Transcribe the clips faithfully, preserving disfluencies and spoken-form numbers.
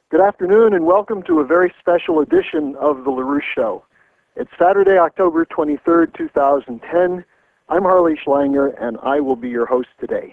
Good afternoon and welcome to a very special edition of The LaRouche Show. It's Saturday, October twenty-third, two thousand ten. I'm Harley Schlanger and I will be your host today.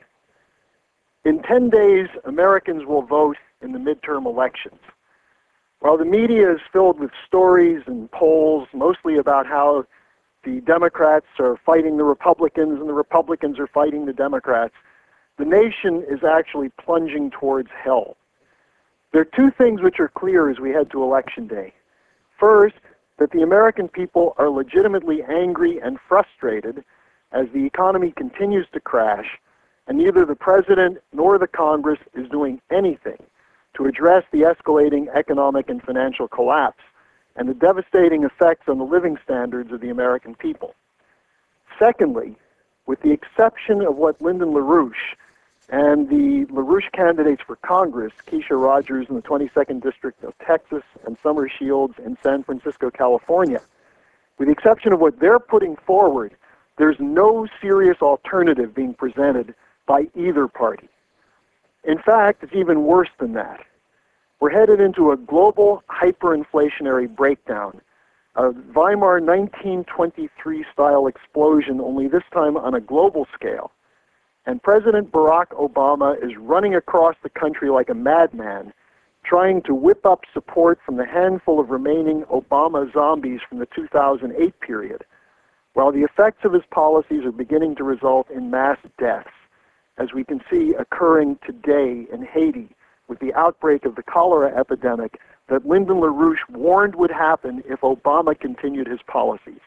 In ten days, Americans will vote in the midterm elections. While the media is filled with stories and polls, mostly about how the Democrats are fighting the Republicans and the Republicans are fighting the Democrats, the nation is actually plunging towards hell. There are two things which are clear as we head to Election Day. First, that the American people are legitimately angry and frustrated as the economy continues to crash, and neither the President nor the Congress is doing anything to address the escalating economic and financial collapse and the devastating effects on the living standards of the American people. Secondly, with the exception of what Lyndon LaRouche and the LaRouche candidates for Congress, Keisha Rogers in the twenty-second District of Texas and Summer Shields in San Francisco, California, with the exception of what they're putting forward, there's no serious alternative being presented by either party. In fact, it's even worse than that. We're headed into a global hyperinflationary breakdown, a Weimar nineteen twenty-three style explosion, only this time on a global scale. And President Barack Obama is running across the country like a madman, trying to whip up support from the handful of remaining Obama zombies from the two thousand eight period, while the effects of his policies are beginning to result in mass deaths, as we can see occurring today in Haiti with the outbreak of the cholera epidemic that Lyndon LaRouche warned would happen if Obama continued his policies.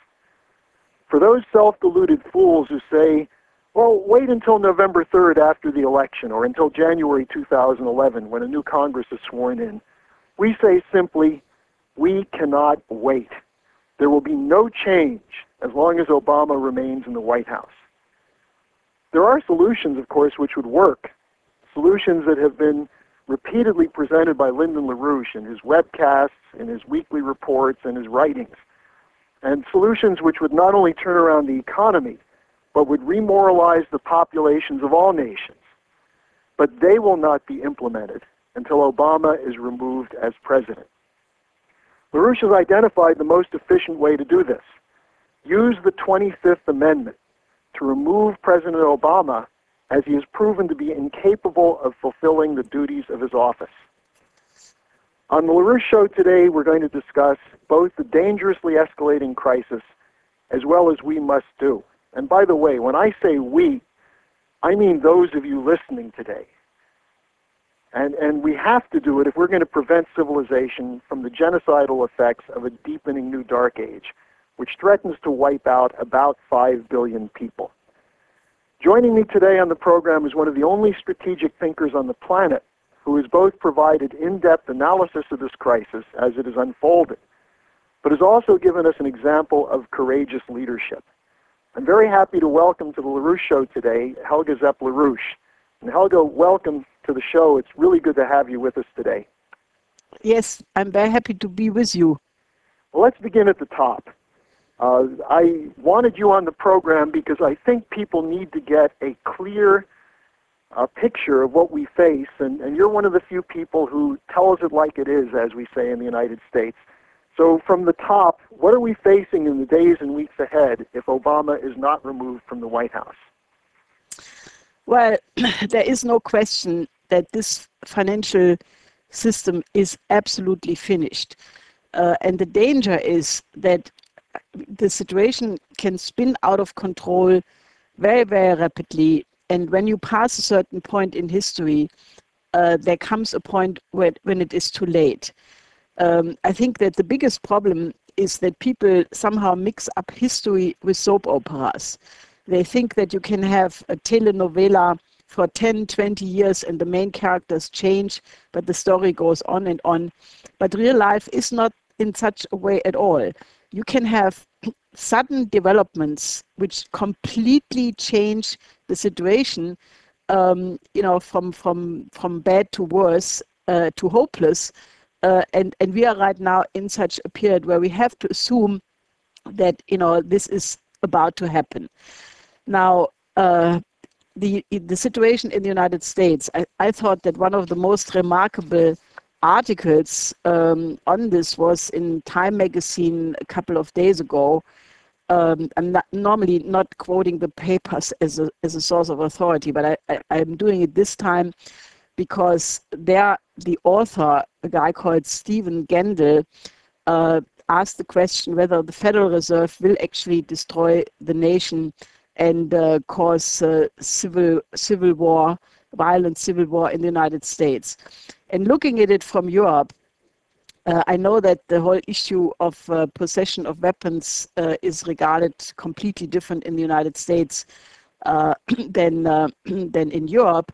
For those self-deluded fools who say, well, wait until November third after the election, or until January two thousand eleven when a new Congress is sworn in, we say simply, we cannot wait. There will be no change as long as Obama remains in the White House. There are solutions, of course, which would work, solutions that have been repeatedly presented by Lyndon LaRouche in his webcasts, in his weekly reports, and his writings, and solutions which would not only turn around the economy, but would remoralize the populations of all nations. But they will not be implemented until Obama is removed as president. LaRouche has identified the most efficient way to do this. Use the twenty-fifth Amendment to remove President Obama, as he is proven to be incapable of fulfilling the duties of his office. On the LaRouche Show today, we're going to discuss both the dangerously escalating crisis as well as we must do. And by the way, when I say we, I mean those of you listening today. And, and we have to do it if we're going to prevent civilization from the genocidal effects of a deepening new dark age, which threatens to wipe out about five billion people. Joining me today on the program is one of the only strategic thinkers on the planet who has both provided in-depth analysis of this crisis as it is unfolded, but has also given us an example of courageous leadership. I'm very happy to welcome to the LaRouche Show today Helga Zepp-LaRouche. And Helga, welcome to the show. It's really good to have you with us today. Yes, I'm very happy to be with you. Well, let's begin at the top. Uh, I wanted you on the program because I think people need to get a clear uh, picture of what we face, and, and you're one of the few people who tell us it like it is, as we say in the United States. So from the top, what are we facing in the days and weeks ahead if Obama is not removed from the White House? Well, there is no question that this financial system is absolutely finished. Uh, and the danger is that the situation can spin out of control very, very rapidly. And when you pass a certain point in history, uh, there comes a point where, when it is too late. Um, I think that the biggest problem is that people somehow mix up history with soap operas. They think that you can have a telenovela for ten, twenty years and the main characters change, but the story goes on and on. But real life is not in such a way at all. You can have sudden developments which completely change the situation, um, you know, from, from, from bad to worse uh, to hopeless. Uh, and, and we are right now in such a period where we have to assume that, you know, this is about to happen. Now, uh, the, the situation in the United States, I, I thought that one of the most remarkable articles um, on this was in Time magazine a couple of days ago. Um, I'm not, normally not quoting the papers as a, as a source of authority, but I, I, I'm doing it this time because there, the author, a guy called Stephen Gendel, uh, asked the question whether the Federal Reserve will actually destroy the nation and uh, cause uh, civil civil war, violent civil war in the United States. And looking at it from Europe, Uh, I know that the whole issue of uh, possession of weapons uh, is regarded completely different in the United States uh, than uh, than in Europe.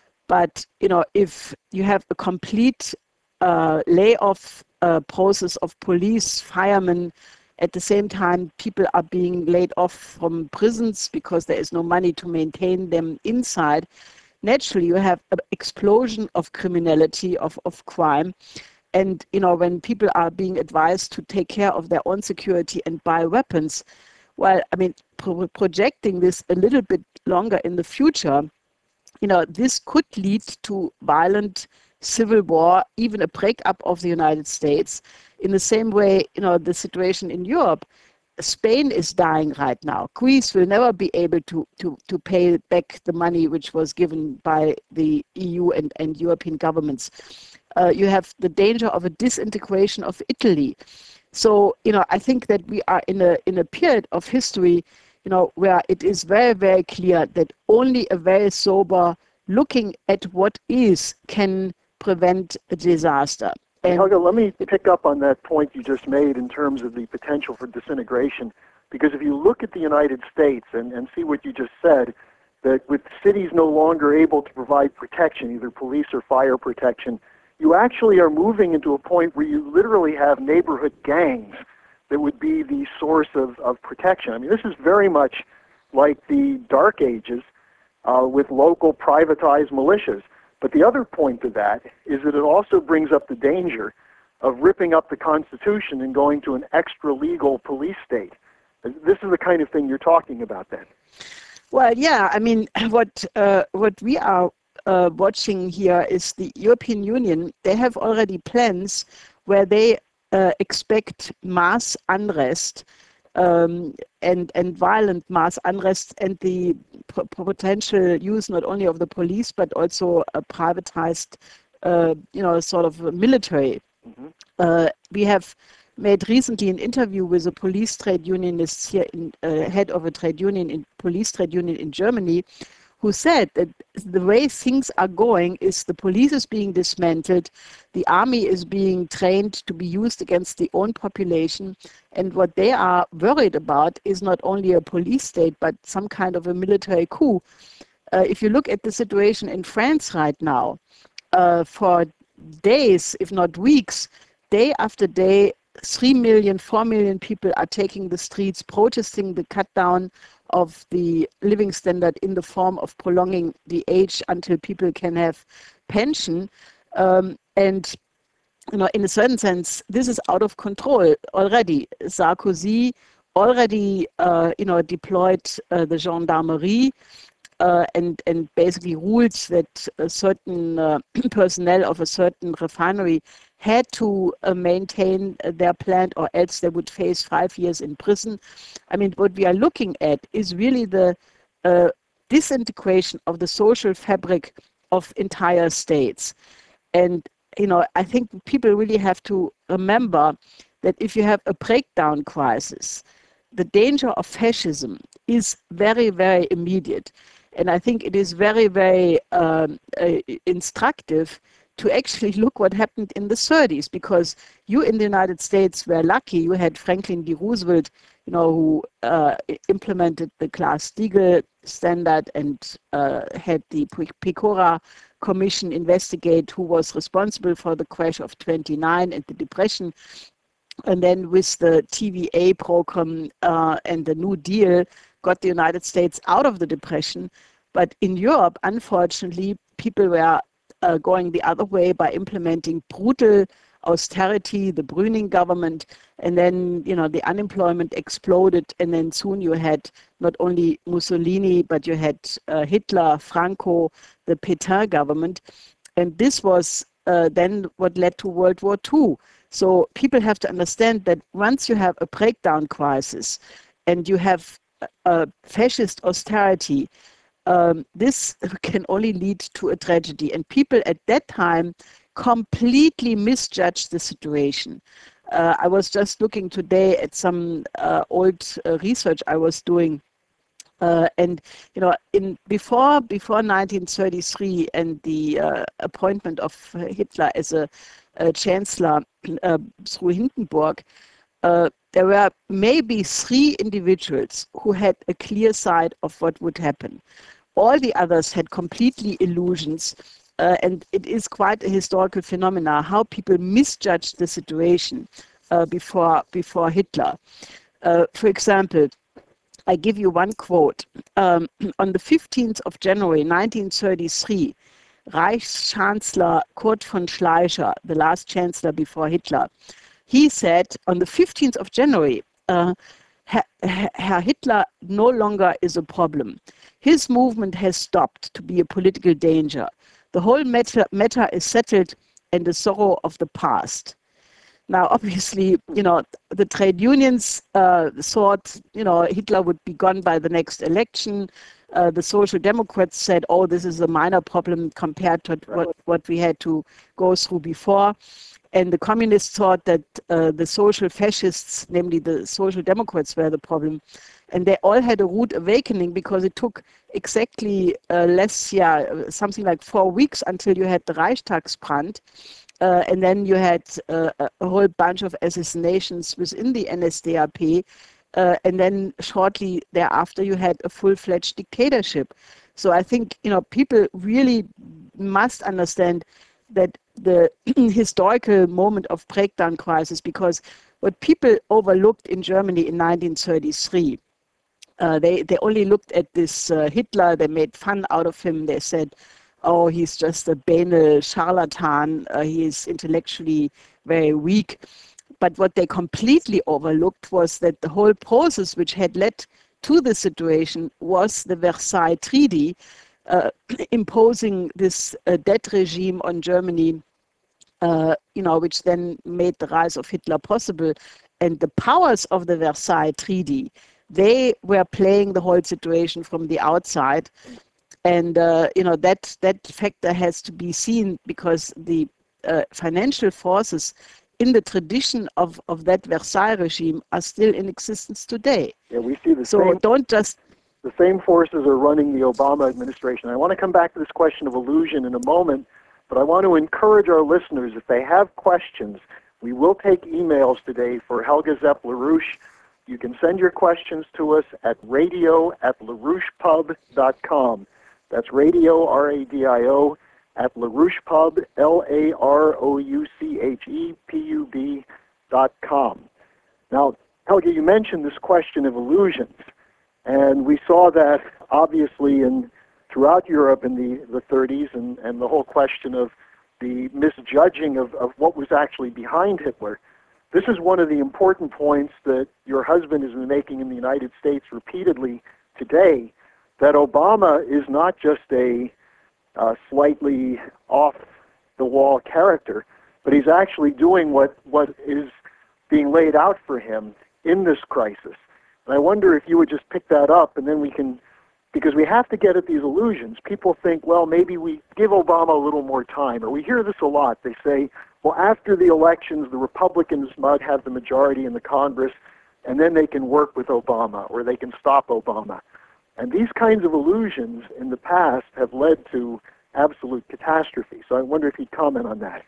But you know, if you have a complete uh, layoff uh, process of police, firemen, at the same time, people are being laid off from prisons because there is no money to maintain them inside. Naturally, you have an explosion of criminality, of, of crime. And, you know, when people are being advised to take care of their own security and buy weapons, well, I mean, pro projecting this a little bit longer in the future, you know, this could lead to violent civil war, even a breakup of the United States. In the same way, you know, the situation in Europe, Spain is dying right now. Greece will never be able to, to, to pay back the money which was given by the E U and, and European governments. Uh, you have the danger of a disintegration of Italy. So, you know, I think that we are in a, in a period of history, you know, where it is very, very clear that only a very sober looking at what is can prevent a disaster. And Helga, let me pick up on that point you just made in terms of the potential for disintegration, because if you look at the United States and, and see what you just said, that with cities no longer able to provide protection, either police or fire protection, you actually are moving into a point where you literally have neighborhood gangs that would be the source of, of protection. I mean, this is very much like the Dark Ages uh, with local privatized militias. But the other point to that is that it also brings up the danger of ripping up the Constitution and going to an extra-legal police state. This is the kind of thing you're talking about then. Well, yeah, I mean, what, uh, what we are uh, watching here is the European Union. They have already plans where they uh, expect mass unrest Um, and, and violent mass unrest and the potential use not only of the police but also a privatized, uh, you know, sort of military. Mm-hmm. uh, we have made recently an interview with a police trade unionist here, in, uh, head of a trade union in police trade union in Germany, who said that the way things are going is the police is being dismantled, the army is being trained to be used against the own population, and what they are worried about is not only a police state, but some kind of a military coup. Uh, if you look at the situation in France right now, uh, for days, if not weeks, day after day, three million, four million people are taking the streets, protesting the cut down of the living standard in the form of prolonging the age until people can have pension. Um, and, you know, in a certain sense, this is out of control already. Sarkozy already, uh, you know, deployed uh, the gendarmerie uh, and, and basically ruled that a certain uh, personnel of a certain refinery had to uh, maintain uh, their plant, or else they would face five years in prison. I mean, what we are looking at is really the uh, disintegration of the social fabric of entire states. And, you know, I think people really have to remember that if you have a breakdown crisis, the danger of fascism is very, very immediate. And I think it is very, very um, uh, instructive to actually look what happened in the thirties, because you in the United States were lucky. You had Franklin D. Roosevelt, you know, who uh, implemented the Glass-Steagall standard and uh, had the Pecora Commission investigate who was responsible for the crash of twenty-nine and the Depression. And then with the T V A program uh, and the New Deal, got the United States out of the Depression. But in Europe, unfortunately, people were uh, going the other way by implementing brutal austerity, the Brüning government, and then, you know, the unemployment exploded, and then soon you had not only Mussolini, but you had uh, Hitler, Franco, the Pétain government. And this was uh, then what led to World War Two. So people have to understand that once you have a breakdown crisis and you have a fascist austerity, um, this can only lead to a tragedy. And people at that time completely misjudged the situation. Uh, I was just looking today at some uh, old uh, research I was doing. Uh, and you know, in before before nineteen thirty-three and the uh, appointment of Hitler as a, a chancellor uh, through Hindenburg, uh, there were maybe three individuals who had a clear sight of what would happen. All the others had completely illusions, uh, and it is quite a historical phenomenon how people misjudged the situation uh, before before Hitler. Uh, for example, I give you one quote. Um, on the fifteenth of January nineteen thirty-three, Reichschancellor Kurt von Schleicher, the last chancellor before Hitler, he said on the fifteenth of January, uh, Herr Hitler no longer is a problem. His movement has stopped to be a political danger. The whole matter, matter is settled and the sorrow of the past. Now, obviously, you know, the trade unions uh, thought, you know, Hitler would be gone by the next election. Uh, the Social Democrats said, oh, this is a minor problem compared to what, what we had to go through before. And the communists thought that uh, the social fascists, namely the Social Democrats, were the problem. And they all had a rude awakening because it took exactly uh, less, yeah, something like four weeks until you had the Reichstagsbrand. Uh, and then you had uh, a whole bunch of assassinations within the N S D A P. Uh, and then shortly thereafter, you had a full-fledged dictatorship. So I think, you know, people really must understand that the historical moment of breakdown crisis, because what people overlooked in Germany in nineteen thirty-three, uh, they, they only looked at this uh, Hitler, they made fun out of him, they said, oh, he's just a banal charlatan, uh, he is intellectually very weak. But what they completely overlooked was that the whole process which had led to the situation was the Versailles Treaty, uh, imposing this uh, debt regime on Germany, uh, you know, which then made the rise of Hitler possible. And the powers of the Versailles Treaty, they were playing the whole situation from the outside. And, uh, you know, that, that factor has to be seen because the uh, financial forces in the tradition of, of that Versailles regime are still in existence today. Yeah, we see the so same, don't just... The same forces are running the Obama administration. I want to come back to this question of illusion in a moment, but I want to encourage our listeners, if they have questions, we will take emails today for Helga Zepp-LaRouche. You can send your questions to us at radio at larouchepub dot com. That's radio, R A D I O, at LaRouchePub, L A R O U C H E P U B dot com. Now, Helga, you mentioned this question of illusions, and we saw that obviously in throughout Europe in the, the thirties, and, and the whole question of the misjudging of, of what was actually behind Hitler. This is one of the important points that your husband has been making in the United States repeatedly today, that Obama is not just a uh, slightly off-the-wall character, but he's actually doing what, what is being laid out for him in this crisis. And I wonder if you would just pick that up, and then we can, because we have to get at these illusions. People think, well, maybe we give Obama a little more time, or we hear this a lot. They say, well, after the elections, the Republicans might have the majority in the Congress, and then they can work with Obama, or they can stop Obama. And these kinds of illusions in the past have led to absolute catastrophe. So I wonder if you'd comment on that.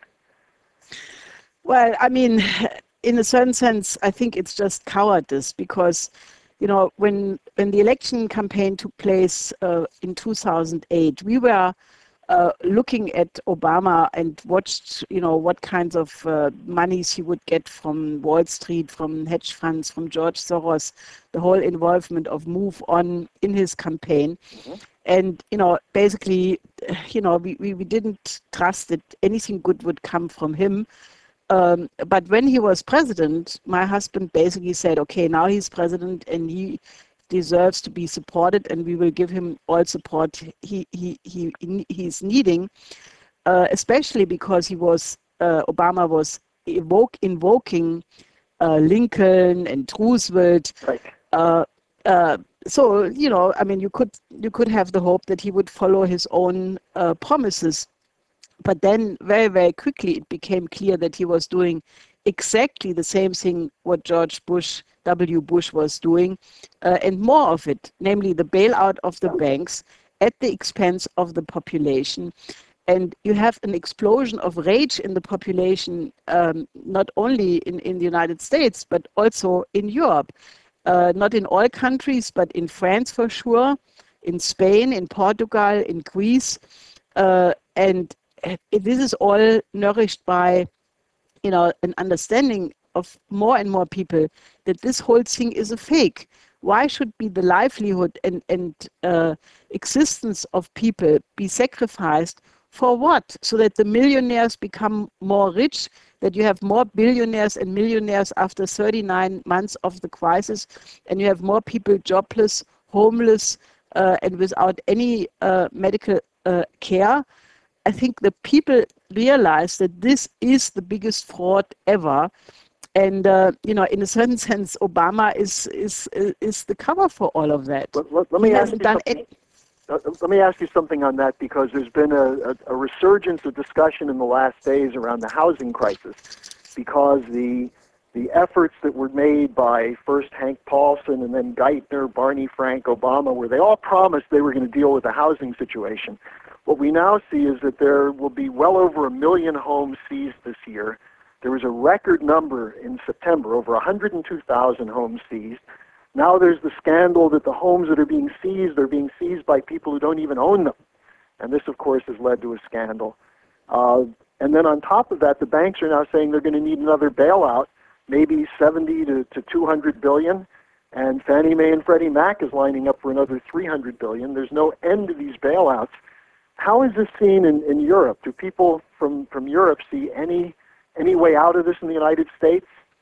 Well, I mean, in a certain sense, I think it's just cowardice because, you know, when, when the election campaign took place uh, in two thousand eight, we were uh, looking at Obama and watched, you know, what kinds of uh, monies he would get from Wall Street, from hedge funds, from George Soros, the whole involvement of Move On in his campaign. Mm-hmm. And, you know, basically, you know, we, we, we didn't trust that anything good would come from him. Um, but when he was president, my husband basically said, okay, now he's president and he deserves to be supported and we will give him all support he, he, he, he's needing. uh, especially because he was, uh, Obama was evoke, invoking uh, Lincoln and Roosevelt. Right. Uh, uh, so, you know, I mean, you could you could have the hope that he would follow his own uh, promises. But then very, very quickly it became clear that he was doing exactly the same thing what George Bush, W. Bush was doing, uh, and more of it, namely the bailout of the banks at the expense of the population. And you have an explosion of rage in the population, um, not only in, in the United States, but also in Europe. Uh, not in all countries, but in France for sure, in Spain, in Portugal, in Greece. Uh, and this is all nourished by, you know, an understanding of more and more people that this whole thing is a fake. Why should be the livelihood and, and uh, existence of people be sacrificed for what? So that the millionaires become more rich, that you have more billionaires and millionaires after thirty-nine months of the crisis, and you have more people jobless, homeless, uh, and without any uh, medical uh, care. I think the people realize that this is the biggest fraud ever. And, uh, you know, in a certain sense, Obama is is is the cover for all of that. Let, let, let me he ask hasn't you done something. any. Uh, let me ask you something on that, because there's been a, a, a resurgence of discussion in the last days around the housing crisis, because the the efforts that were made by first Hank Paulson and then Geithner, Barney Frank, Obama, where they all promised they were going to deal with the housing situation. What we now see is that there will be well over a million homes seized this year. There was a record number in September, over one hundred two thousand homes seized. Now there's the scandal that the homes that are being seized are being seized by people who don't even own them. And this, of course, has led to a scandal. Uh, and then on top of that, the banks are now saying they're going to need another bailout, maybe seventy to two hundred billion. And Fannie Mae and Freddie Mac is lining up for another three hundred billion. There's no end to these bailouts. How is this seen in, in Europe? Do people from, from Europe see any any way out of this in the United States?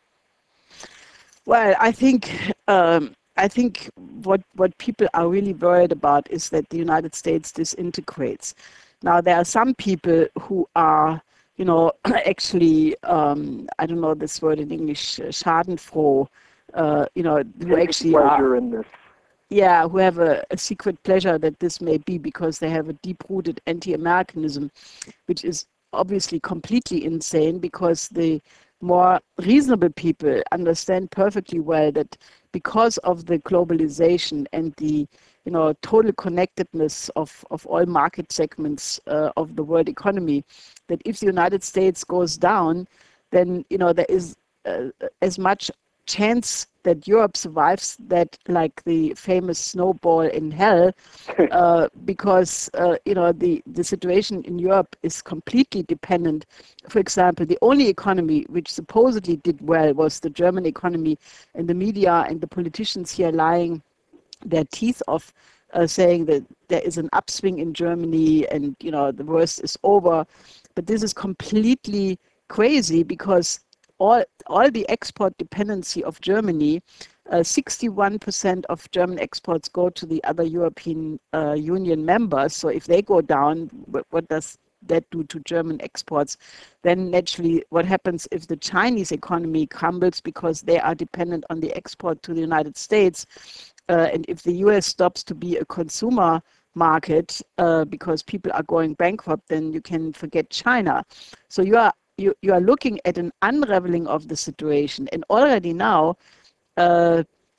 Well, I think um, I think what what people are really worried about is that the United States disintegrates. Now, there are some people who are, you know, actually, um, I don't know this word in English, uh, schadenfroh, uh, you know, who actually pleasure are, in this. yeah, who have a, a secret pleasure that this may be, because they have a deep-rooted anti-Americanism, which is obviously completely insane, because the more reasonable people understand perfectly well that because of the globalization and the, you know, total connectedness of, of all market segments uh, of the world economy, that if the United States goes down, then, you know, there is uh, as much chance that Europe survives that like the famous snowball in hell, uh, because uh, you know, the the situation in Europe is completely dependent. For example, the only economy which supposedly did well was the German economy, and the media and the politicians here lying their teeth off, uh, saying that there is an upswing in Germany and, you know, the worst is over. But this is completely crazy, because all all the export dependency of Germany, uh, sixty-one percent of German exports go to the other European uh, Union members. So if they go down, what, what does that do to German exports? Then naturally, what happens if the Chinese economy crumbles because they are dependent on the export to the United States? Uh, and if the U S stops to be a consumer market uh, because people are going bankrupt, then you can forget China. So you are you, you are looking at an unraveling of the situation. And already now, uh,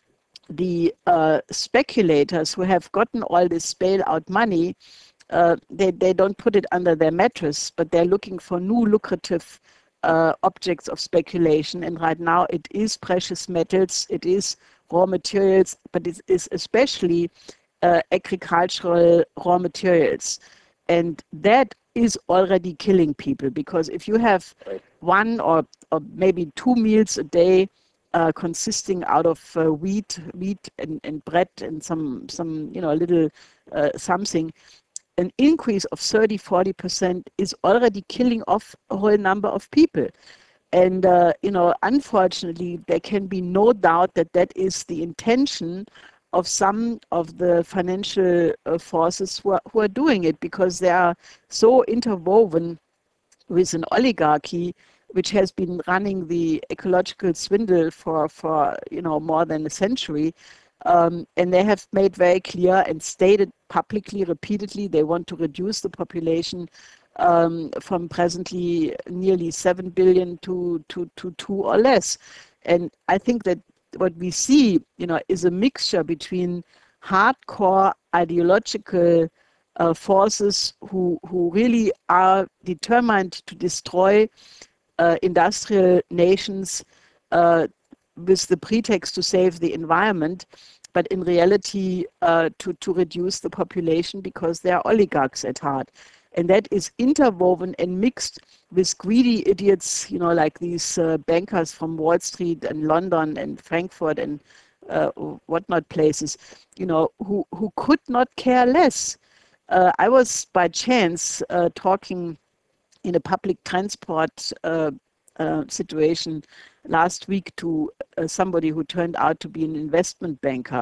the uh, speculators who have gotten all this bailout money, uh, they, they don't put it under their mattress, but they're looking for new lucrative uh, objects of speculation. And right now it is precious metals, it is raw materials, but it is especially uh, agricultural raw materials. And that is already killing people, because if you have Right. one or, or maybe two meals a day uh, consisting out of uh, wheat, wheat and, and bread and some, some you know, little uh, something, an increase of thirty, forty percent is already killing off a whole number of people. And, uh, you know, unfortunately, there can be no doubt that that is the intention of some of the financial uh, forces who are, who are doing it, because they are so interwoven with an oligarchy which has been running the ecological swindle for, for you know, more than a century. Um, and they have made very clear and stated publicly, repeatedly, they want to reduce the population um, from presently nearly seven billion to, to, to two or less. And I think that what we see, you know, is a mixture between hardcore ideological uh, forces who, who really are determined to destroy uh, industrial nations uh, with the pretext to save the environment, but in reality uh, to, to reduce the population because they are oligarchs at heart. And that is interwoven and mixed with greedy idiots, you know, like these uh, bankers from Wall Street and London and Frankfurt and uh, whatnot places, you know, who, who could not care less. Uh, I was by chance uh, talking in a public transport uh, uh, situation last week to uh, somebody who turned out to be an investment banker.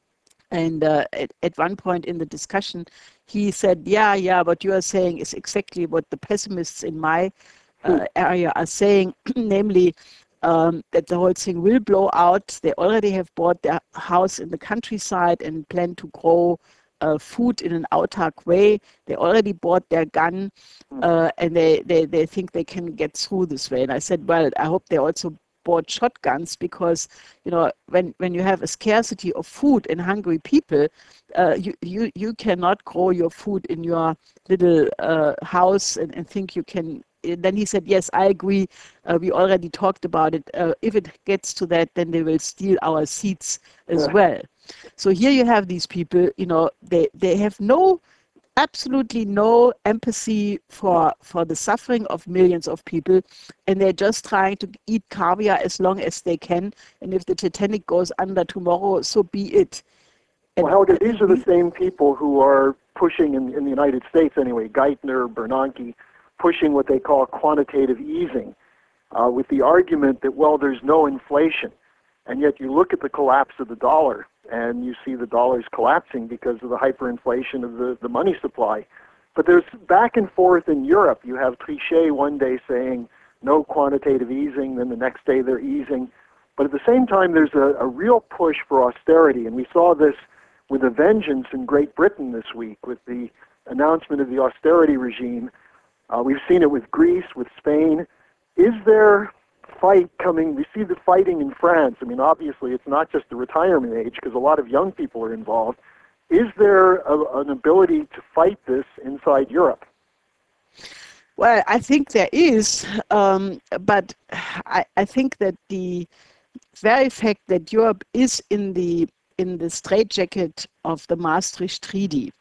And uh, at, at one point in the discussion, he said, yeah, yeah, what you are saying is exactly what the pessimists in my uh, area are saying, namely um, that the whole thing will blow out. They already have bought their house in the countryside and plan to grow uh, food in an autark way. They already bought their gun uh, and they, they, they think they can get through this way. And I said, well, I hope they also bought shotguns, because you know when when you have a scarcity of food and hungry people, uh, you you you cannot grow your food in your little uh, house and, and think you can. Then he said, yes, I agree, uh, we already talked about it. Uh, if it gets to that, then they will steal our seeds as Yeah. well. So here you have these people, you know, they they have no absolutely no empathy for for the suffering of millions of people, and they're just trying to eat caviar as long as they can, and if the Titanic goes under tomorrow, so be it. And Well, Helga, these are the same people who are pushing, in, in the United States anyway, Geithner, Bernanke, pushing what they call quantitative easing, uh, with the argument that, well, there's no inflation. And yet you look at the collapse of the dollar, and you see the dollar's collapsing because of the hyperinflation of the, the money supply. But there's back and forth in Europe. You have Trichet one day saying no quantitative easing, then the next day they're easing. But at the same time, there's a, a real push for austerity, and we saw this with a vengeance in Great Britain this week with the announcement of the austerity regime. Uh, we've seen it with Greece, with Spain. Is there fight coming? We see the fighting in France. I mean, obviously, it's not just the retirement age, because a lot of young people are involved. Is there a, an ability to fight this inside Europe? Well, I think there is, um, but I, I think that the very fact that Europe is in the in the straitjacket of the Maastricht Treaty,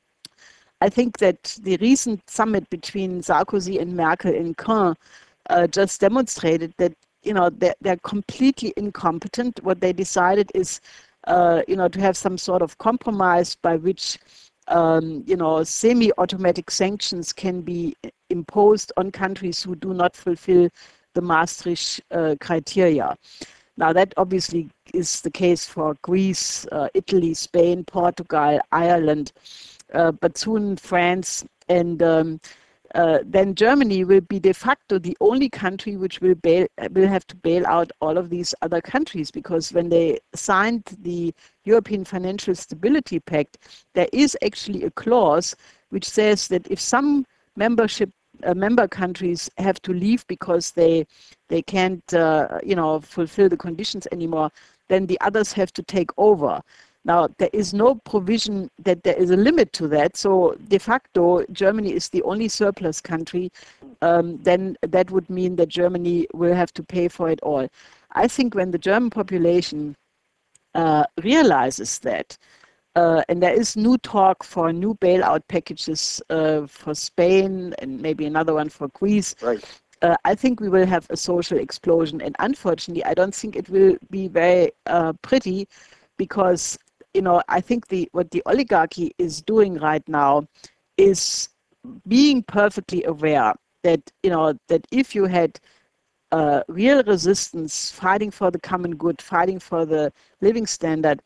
I think that the recent summit between Sarkozy and Merkel in Caen uh, just demonstrated that, you know, they're, they're completely incompetent. What they decided is, uh, you know, to have some sort of compromise by which, um, you know, semi-automatic sanctions can be imposed on countries who do not fulfill the Maastricht uh, criteria. Now, that obviously is the case for Greece, uh, Italy, Spain, Portugal, Ireland, uh, but soon France, and um, uh, then Germany will be de facto the only country which will bail, will have to bail out all of these other countries, because when they signed the European Financial Stability Pact, there is actually a clause which says that if some membership Uh, member countries have to leave because they they can't uh, you know fulfill the conditions anymore, then the others have to take over. Now, there is no provision that there is a limit to that, so de facto Germany is the only surplus country. Um, then that would mean that Germany will have to pay for it all. I think when the German population uh, realizes that, Uh, and there is new talk for new bailout packages uh, for Spain and maybe another one for Greece. Right. Uh, I think we will have a social explosion. And unfortunately, I don't think it will be very uh, pretty, because, you know, I think the what the oligarchy is doing right now is being perfectly aware that, you know, that if you had uh, real resistance, fighting for the common good, fighting for the living standard,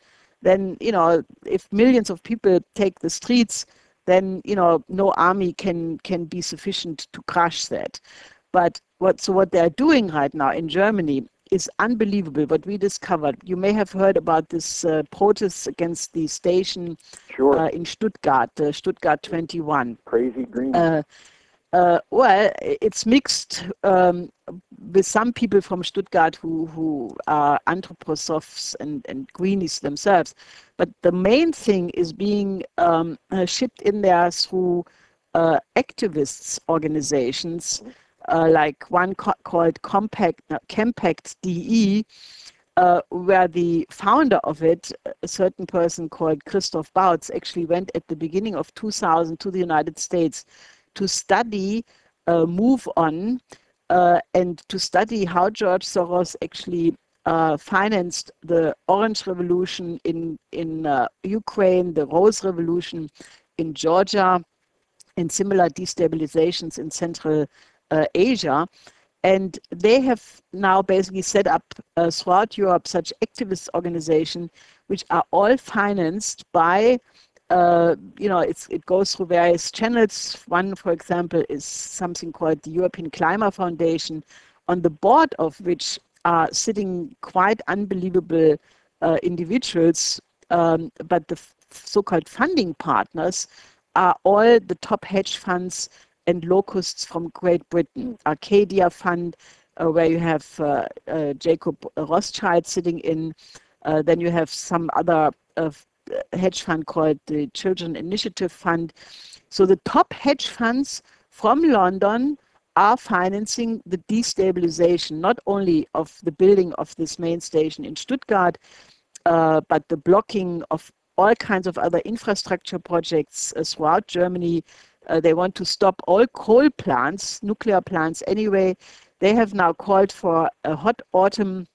then, you know, if millions of people take the streets, then, you know, no army can can be sufficient to crush that. But what so what they're doing right now in Germany is unbelievable. What we discovered, you may have heard about this uh, protests against the station Sure. uh, in Stuttgart, uh, Stuttgart twenty-one. Crazy green. Uh, uh, well, it's mixed um, with some people from Stuttgart who, who are anthroposophes and, and greenies themselves. But the main thing is being um, uh, shipped in there through uh, activists organizations, uh, like one co called Compact, uh, Campact D E, uh, where the founder of it, a certain person called Christoph Bautz, actually went at the beginning of two thousand to the United States to study uh, Move On uh, and to study how George Soros actually uh, financed the Orange Revolution in, in uh, Ukraine, the Rose Revolution in Georgia, and similar destabilizations in Central uh, Asia. And they have now basically set up uh, throughout Europe such activist organizations, which are all financed by, uh, you know, it's, it goes through various channels. One, for example, is something called the European Climate Foundation, on the board of which are sitting quite unbelievable uh, individuals, um, but the so-called funding partners are all the top hedge funds and locusts from Great Britain. Arcadia Fund, uh, where you have uh, uh, Jacob Rothschild sitting in. Uh, then you have some other uh, hedge fund called the Children Initiative Fund. So the top hedge funds from London are financing the destabilization, not only of the building of this main station in Stuttgart, uh, but the blocking of all kinds of other infrastructure projects uh, throughout Germany. Uh, they want to stop all coal plants, nuclear plants anyway. They have now called for a hot autumn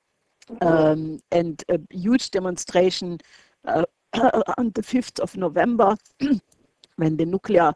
um, and a huge demonstration uh, on the fifth of November when the nuclear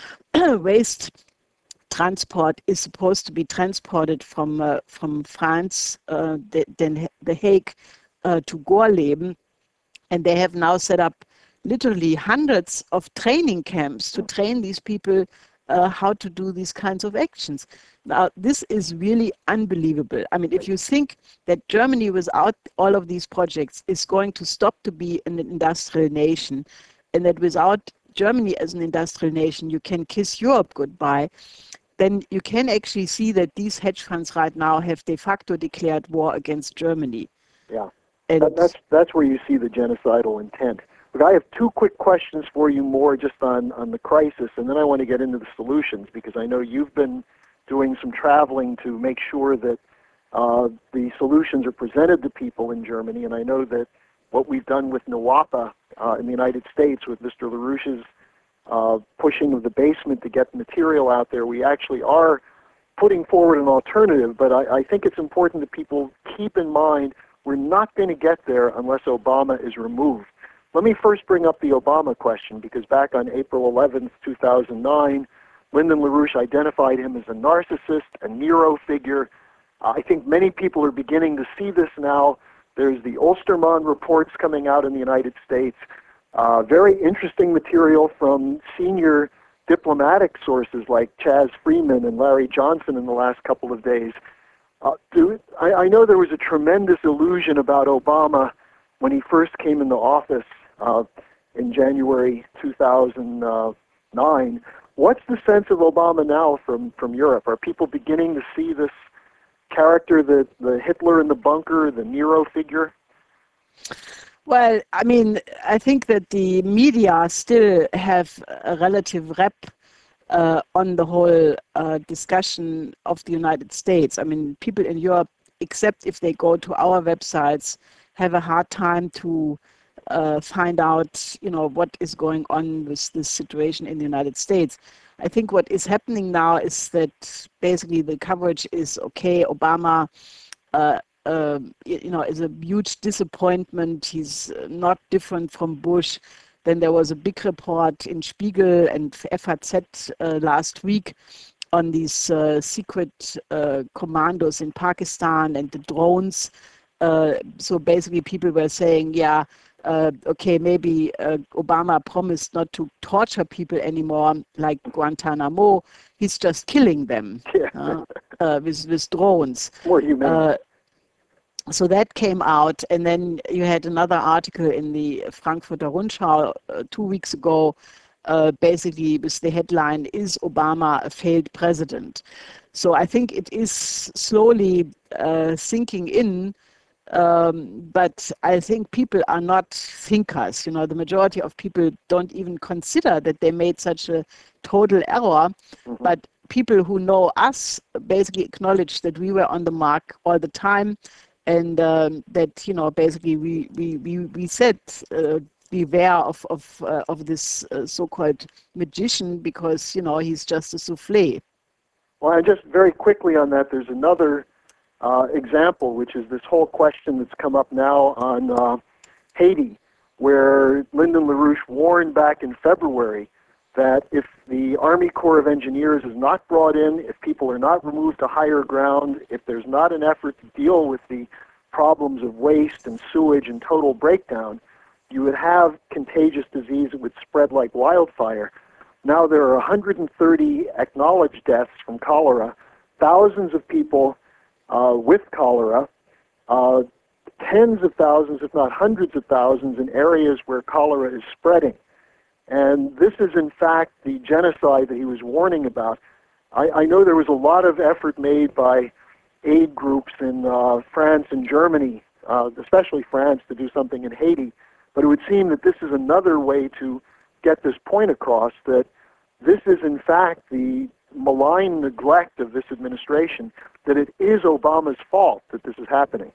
waste transport is supposed to be transported from, uh, from France, uh, the, Den, the Hague, uh, to Gorleben. And they have now set up literally hundreds of training camps to train these people uh, how to do these kinds of actions. Now, this is really unbelievable. I mean, if you think that Germany without all of these projects is going to stop to be an industrial nation, and that without Germany as an industrial nation, you can kiss Europe goodbye, then you can actually see that these hedge funds right now have de facto declared war against Germany. Yeah. That, that's that's where you see the genocidal intent. But I have two quick questions for you more just on, on the crisis, and then I want to get into the solutions, because I know you've been doing some traveling to make sure that uh, the solutions are presented to people in Germany, and I know that what we've done with NWAPA uh, in the United States with Mister LaRouche's uh, pushing of the basement to get material out there, we actually are putting forward an alternative, but I, I think it's important that people keep in mind we're not going to get there unless Obama is removed. Let me first bring up the Obama question, because back on April eleventh, two thousand nine, Lyndon LaRouche identified him as a narcissist, a Nero figure. Uh, I think many people are beginning to see this now. There's the Ostermann reports coming out in the United States. Uh, very interesting material from senior diplomatic sources like Chaz Freeman and Larry Johnson in the last couple of days. Uh, do, I, I know there was a tremendous illusion about Obama when he first came into office uh, in January two thousand nine. What's the sense of Obama now from, from Europe? Are people beginning to see this character, the, the Hitler in the bunker, the Nero figure? Well, I mean, I think that the media still have a relative rep Uh, on the whole uh, discussion of the United States. I mean, people in Europe, except if they go to our websites, have a hard time to uh, find out, you know, what is going on with this situation in the United States. I think what is happening now is that basically the coverage is okay. Obama, uh, uh, you know, is a huge disappointment. He's not different from Bush. Then there was a big report in Spiegel and F A Z uh, last week on these uh, secret uh, commandos in Pakistan and the drones. Uh, so basically people were saying, yeah, uh, okay, maybe uh, Obama promised not to torture people anymore, like Guantanamo. He's just killing them Yeah. uh, uh, with, with drones. More humane. Uh, so that came out, and then you had another article in the Frankfurter Rundschau uh, two weeks ago, uh, basically with the headline, "Is Obama a failed president?" So I think it is slowly uh, sinking in, um, but I think people are not thinkers. You know, the majority of people don't even consider that they made such a total error, Mhm. but people who know us basically acknowledge that we were on the mark all the time, and um, that, you know, basically we we we, we said uh, beware of of uh, of this uh, so-called magician, because, you know, he's just a souffle. Well, and just very quickly on that, there's another uh, example, which is this whole question that's come up now on uh, Haiti, where Lyndon LaRouche warned back in February that if the Army Corps of Engineers is not brought in, if people are not removed to higher ground, if there's not an effort to deal with the problems of waste and sewage and total breakdown, you would have contagious disease that would spread like wildfire. Now there are one hundred thirty acknowledged deaths from cholera, thousands of people uh, with cholera, uh, tens of thousands, if not hundreds of thousands, in areas where cholera is spreading. And this is, in fact, the genocide that he was warning about. I, I know there was a lot of effort made by aid groups in uh, France and Germany, uh, especially France, to do something in Haiti. But it would seem that this is another way to get this point across, that this is, in fact, the malign neglect of this administration, that it is Obama's fault that this is happening.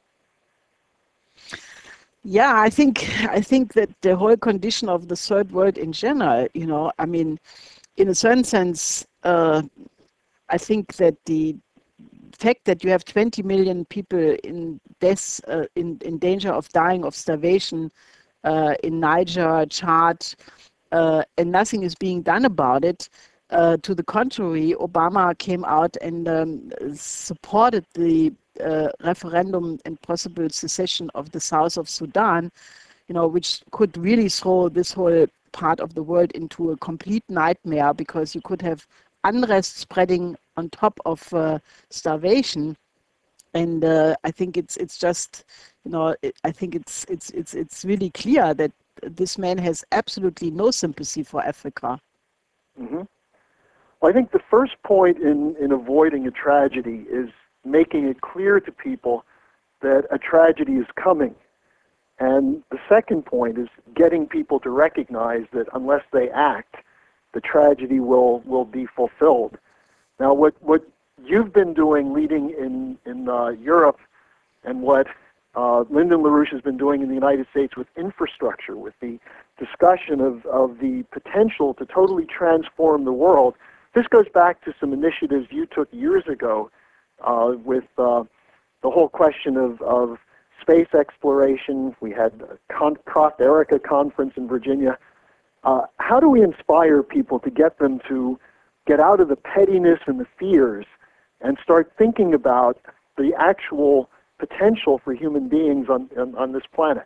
Yeah, I think I think that the whole condition of the third world in general, you know, I mean, in a certain sense, uh, I think that the fact that you have twenty million people in death, uh, in, in danger of dying of starvation uh, in Niger, Chad, uh, and nothing is being done about it. Uh, to the contrary, Obama came out and um, supported the uh, referendum and possible secession of the south of Sudan, you know, which could really throw this whole part of the world into a complete nightmare, because you could have unrest spreading on top of uh, starvation. And uh, I think it's it's just, you know, it, I think it's it's it's it's really clear that this man has absolutely no sympathy for Africa. Mm-hmm. Well, I think the first point in, in avoiding a tragedy is making it clear to people that a tragedy is coming. And the second point is getting people to recognize that unless they act, the tragedy will, will be fulfilled. Now, what, what you've been doing leading in, in uh, Europe, and what uh, Lyndon LaRouche has been doing in the United States with infrastructure, with the discussion of, of the potential to totally transform the world, this goes back to some initiatives you took years ago uh, with uh, the whole question of, of space exploration. We had a Con- Cross Erica conference in Virginia. Uh, how do we inspire people to get them to get out of the pettiness and the fears and start thinking about the actual potential for human beings on, on, on this planet?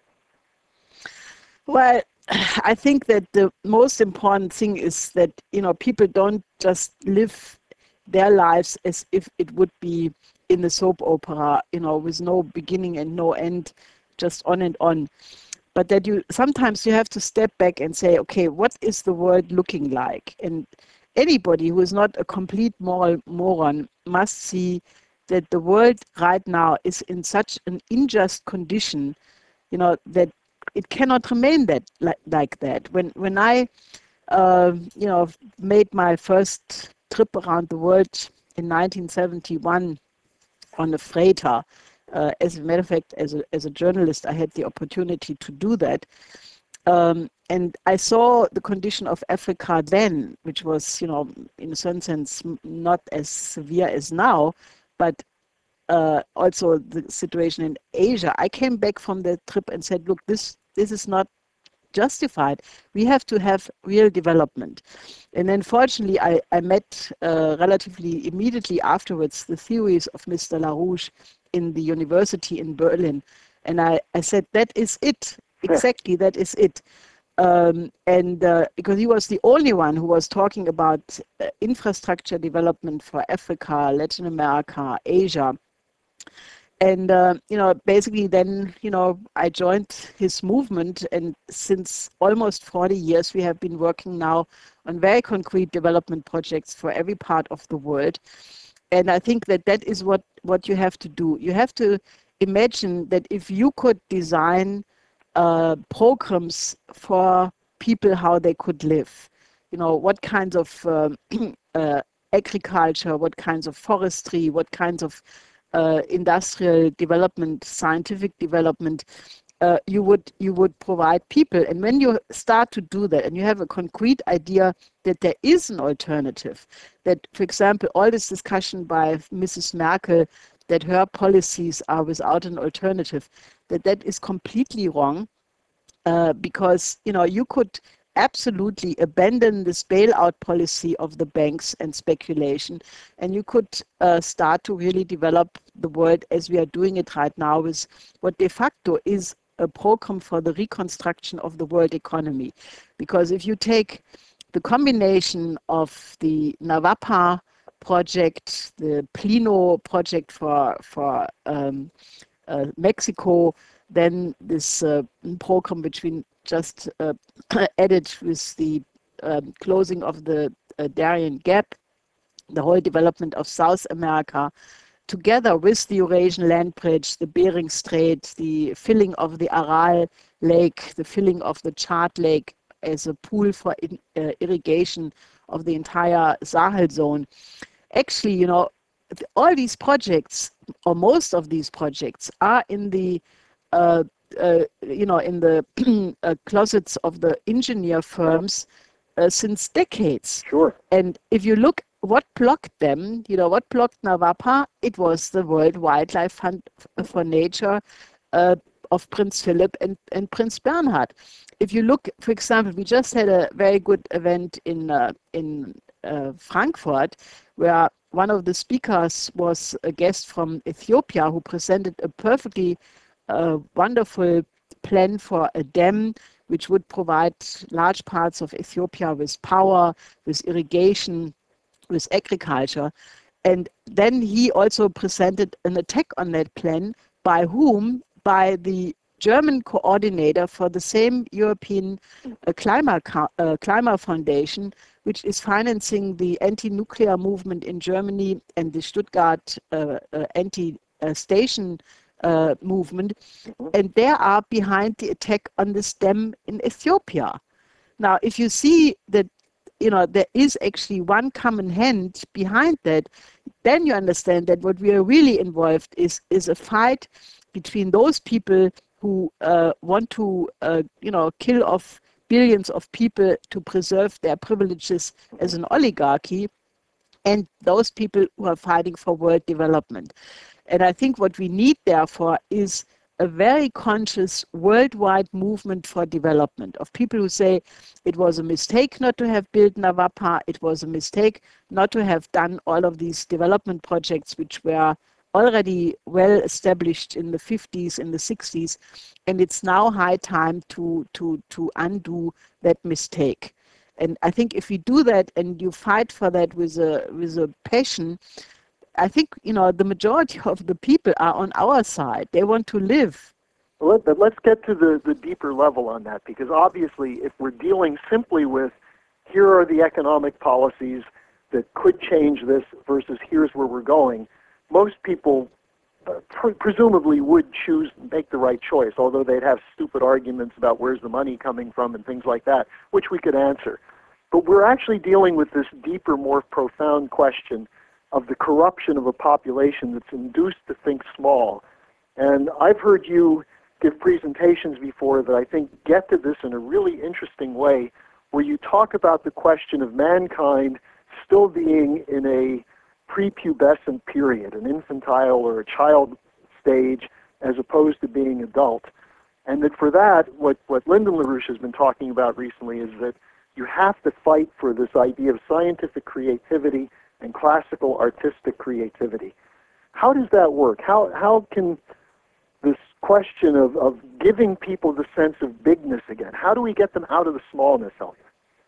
Well, I think that the most important thing is that, you know, people don't just live their lives as if it would be in a soap opera, you know, with no beginning and no end, just on and on. But that you sometimes you have to step back and say, okay, what is the world looking like? And anybody who is not a complete moral moron must see that the world right now is in such an unjust condition, you know, that it cannot remain that like, like that. When when I, uh, you know, made my first trip around the world in nineteen seventy-one on a freighter, uh, as a matter of fact, as a as a journalist, I had the opportunity to do that. Um, and I saw the condition of Africa then, which was, you know, in a certain sense, not as severe as now, but uh, also the situation in Asia. I came back from the trip and said, look, this this is not justified. We have to have real development. And then fortunately, I, I met uh, relatively immediately afterwards the theories of Mister LaRouche in the university in Berlin. And I, I said, that is it. exactly, that is it. Um, and uh, because he was the only one who was talking about uh, infrastructure development for Africa, Latin America, Asia. And, uh, you know, basically then, you know, I joined his movement. And since almost forty years, we have been working now on very concrete development projects for every part of the world. And I think that that is what, what you have to do. You have to imagine that if you could design uh, programs for people, how they could live, you know, what kinds of um, uh, agriculture, what kinds of forestry, what kinds of uh, industrial development, scientific development, uh, you would you would provide people. And when you start to do that, and you have a concrete idea that there is an alternative, that, for example, all this discussion by Missus Merkel that her policies are without an alternative, that that is completely wrong, uh, because, you know, you could absolutely abandon this bailout policy of the banks and speculation, and you could uh, start to really develop the world as we are doing it right now, with what de facto is a program for the reconstruction of the world economy. Because if you take the combination of the NAWAPA project, the Plino project for, for um, uh, Mexico, then this uh, program which we just uh, added with the um, closing of the uh, Darien Gap, the whole development of South America, together with the Eurasian Land Bridge, the Bering Strait, the filling of the Aral Lake, the filling of the Chad Lake as a pool for in, uh, irrigation of the entire Sahel zone. Actually, you know, all these projects, or most of these projects, are in the uh, uh, you know, in the uh, closets of the engineer firms uh, since decades. Sure. And if you look what blocked them, you know, what blocked NAWAPA, it was the World Wildlife Fund for Nature uh, of Prince Philip and, and Prince Bernhard. If you look, for example, we just had a very good event in, uh, in uh, Frankfurt, where one of the speakers was a guest from Ethiopia who presented a perfectly uh, wonderful plan for a dam which would provide large parts of Ethiopia with power, with irrigation, with agriculture. And then he also presented an attack on that plan. By whom? By the German coordinator for the same European uh, climate, uh, climate foundation, which is financing the anti-nuclear movement in Germany and the Stuttgart uh, uh, anti-station uh, movement. And they are behind the attack on this dam in Ethiopia. Now, if you see that, you know, there is actually one common hand behind that, then you understand that what we are really involved is is a fight between those people who uh, want to, uh, you know, kill off billions of people to preserve their privileges as an oligarchy, and those people who are fighting for world development. And I think what we need, therefore, is a very conscious worldwide movement for development of people who say it was a mistake not to have built NAWAPA, it was a mistake not to have done all of these development projects which were already well established in the fifties, in the sixties, and it's now high time to, to, to undo that mistake. And I think if we do that and you fight for that with a, with a passion, I think, you know, the majority of the people are on our side. They want to live. Well, let, let's get to the, the deeper level on that, because obviously if we're dealing simply with here are the economic policies that could change this versus here's where we're going, most people uh, pre- presumably would choose, make the right choice, although they'd have stupid arguments about where's the money coming from and things like that, which we could answer. But we're actually dealing with this deeper, more profound question of the corruption of a population that's induced to think small. And I've heard you give presentations before that I think get to this in a really interesting way, where you talk about the question of mankind still being in a prepubescent period, an infantile or a child stage, as opposed to being adult. And that for that, what, what Lyndon LaRouche has been talking about recently is that you have to fight for this idea of scientific creativity and classical artistic creativity. How does that work? How, how can this question of, of giving people the sense of bigness again? How do we get them out of the smallness, Helga?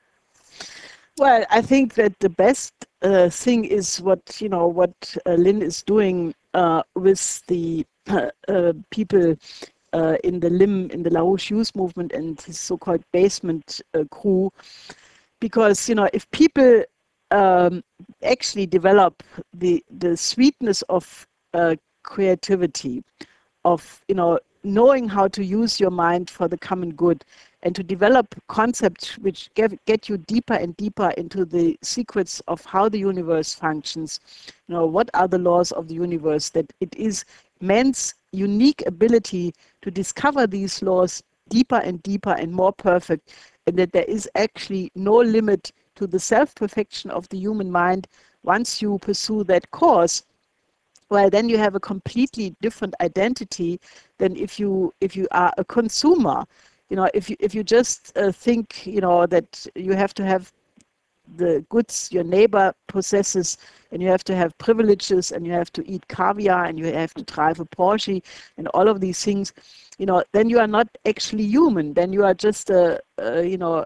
Well, I think that the best uh, thing is what, you know, what uh, Lynn is doing uh, with the uh, uh, people uh, in the L I M, in the LaRouche Youth Movement and his so-called basement uh, crew. Because, you know, if people um, actually develop the, the sweetness of uh, creativity, of, you know, knowing how to use your mind for the common good, and to develop concepts which get, get you deeper and deeper into the secrets of how the universe functions, you know, what are the laws of the universe, that it is man's unique ability to discover these laws deeper and deeper and more perfect, and that there is actually no limit to the self-perfection of the human mind once you pursue that course. Well, then you have a completely different identity than if you if you are a consumer. You know, if you if you just uh, think, you know, that you have to have the goods your neighbor possesses, and you have to have privileges, and you have to eat caviar, and you have to drive a Porsche, and all of these things, you know, then you are not actually human. Then you are just a, a you know,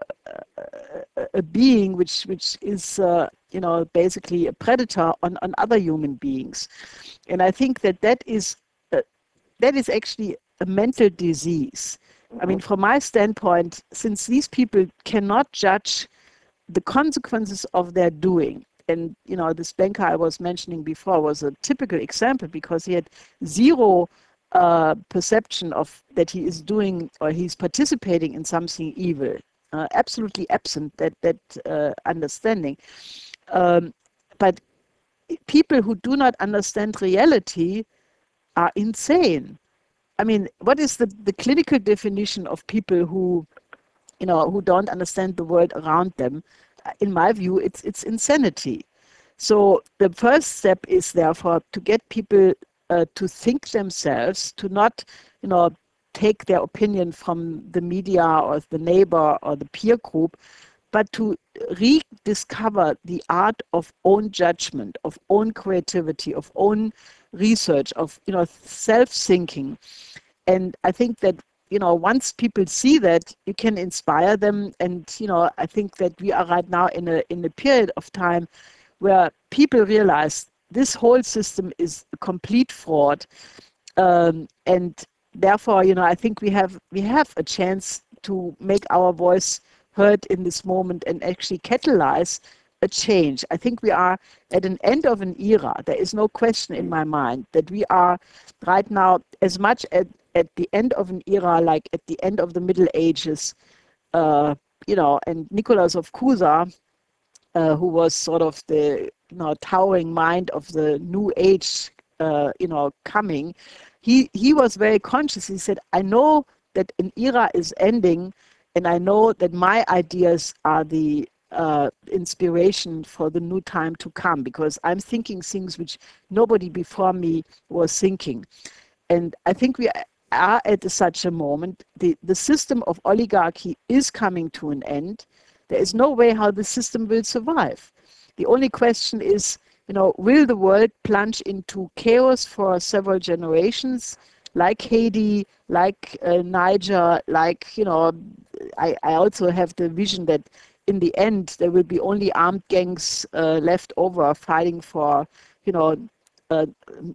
a, a being which which is uh, you know, basically a predator on on other human beings. And I think that that is uh, that is actually a mental disease. I mean, from my standpoint, since these people cannot judge the consequences of their doing, and, you know, this banker I was mentioning before was a typical example, because he had zero uh, perception of that he is doing or he's participating in something evil, uh, absolutely absent that that uh, understanding. Um, but people who do not understand reality are insane. I mean, what is the, the clinical definition of people who, you know, who don't understand the world around them? In my view, it's it's insanity. So the first step is therefore to get people uh, to think themselves, to not, you know, take their opinion from the media or the neighbor or the peer group, but to rediscover the art of own judgment, of own creativity, of own research, of, you know, self-thinking. And I think that, you know, once people see that, you can inspire them. And, you know, I think that we are right now in a in a period of time where people realize this whole system is a complete fraud, um, and therefore, you know, I think we have we have a chance to make our voice heard in this moment and actually catalyze a change. I think we are at an end of an era. There is no question in my mind that we are right now as much at, at the end of an era like at the end of the Middle Ages. Uh, you know, and Nicholas of Cusa, uh, who was sort of the, you know, towering mind of the New Age, uh, you know, coming, he he was very conscious. He said, "I know that an era is ending, and I know that my ideas are the uh, inspiration for the new time to come, because I'm thinking things which nobody before me was thinking." And I think we are at such a moment. The, the system of oligarchy is coming to an end. There is no way how the system will survive. The only question is, you know, will the world plunge into chaos for several generations, like Haiti, like uh, Niger, like, you know, I, I also have the vision that in the end there will be only armed gangs uh, left over fighting for, you know, uh,